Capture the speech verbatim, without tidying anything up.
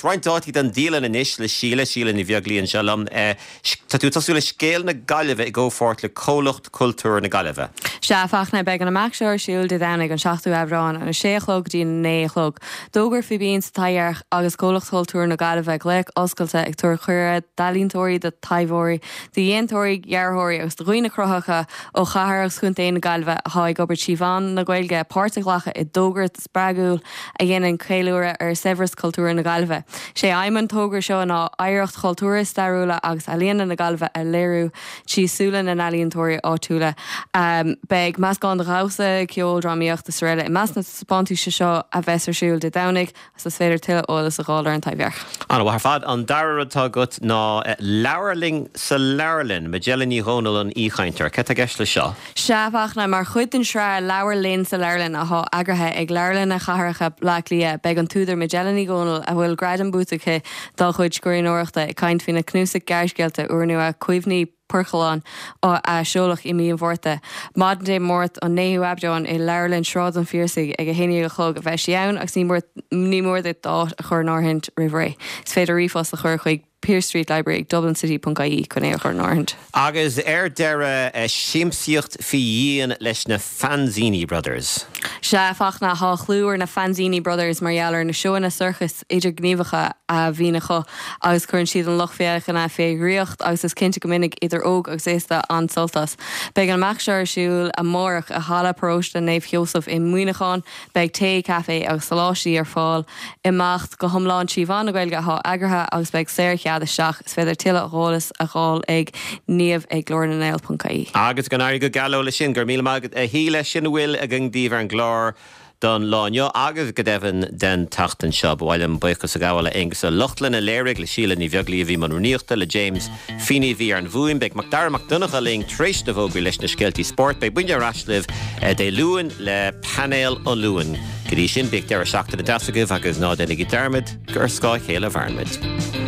Mort rein dort den Dealen in Ischle Schiele Schiele in Viagli in Shalom äh tatu tasule scale na galve go fort le colocht kultur na galve. Shafach na beg an mac sure shield de danig an shachtu abran an a shechlog din neichlog. Dogur fi beans tayar agus colocht kultur na galve glek oscalte ag tur chure dalintori de taivori de yentori yarhori agus de ruine crochacha o chahar chunte na galve ha gober chivan na goilge partiglacha i dogur spragul a yen an Cailúra ar Severus cultúra na galve. Sé aiman tógur seo na aireacht cultúra starúla agus alíana na galve a léirú tí súlan an alíontóirí átúla. Um, beg mas gan de rausa ceol drámíocht de Sorella i mas na spontú se seo a bheisar siúil de danig as is féidir tiile ólas a gálar an taibheach. Anna, war fad an dara atá gut ná uh, Laurling sa Laurlin Magellan Ronal an íchainter. Ceta geisle seo? Seafach na mar chuid an sra Laurlin sa Laurlin a há agrathe ag Laurlin a chaharacha laclia beg an túidir Magellan Gonal a bhfuil gradan bútacha dá chuid scoirí nóireachta i caint fina cnúsa geargealta uairnú a cuimhní Purchalán ó a seolach i míon bhórta. Madan dé mórt an néú abdeáin i Laurlin srád an fíorsaigh ag a héine a chlog a bheith siann agus ní mór de dát a chur náthint rihré. Is féidir rífos a chur chuig Pearse Street Library dublin city dot I E chun é chur náthint. Agus ar deire uh, siimsíocht fiíon leis na Fanzini Brothers. Seafach na há chlúir na Fanzini Brothers marhealar na seoin na surchas idir gníomhacha a bhínacha agus chuann siad an lochféach na fé riocht agus is cinnte go minic idir óg agus éasta an soltas. Beg an mac seir siúil a mórach a hala prósta néamh Joseph i Muinachán beg té café agus saláisí ar fáil i macht go thomláin síomhán na gailge há agratha agus beg séirche a seach is féidir tiile rólas a gáil ag níomh ag glórnanéil dot I E. Agus gan air go galó le sin gur míle magad a híle sin bhfuil a gan díomh an glár don láineo agus go devan den tachtan seo bhil an buchas a gáile agus a lochtlan a léirigh le síle ní bheaglaí a bhí man runíochta le James Feeney bhí ar an bhuain beag Macdar McDonagh a ling tréis de bhógaí leis na scialtaí sport beag buine rasliv de luúin le panel ó luúin. Grí sin beag deir seachta na dasagah agus ná denna gitarmid gur scáil chéile bharmid.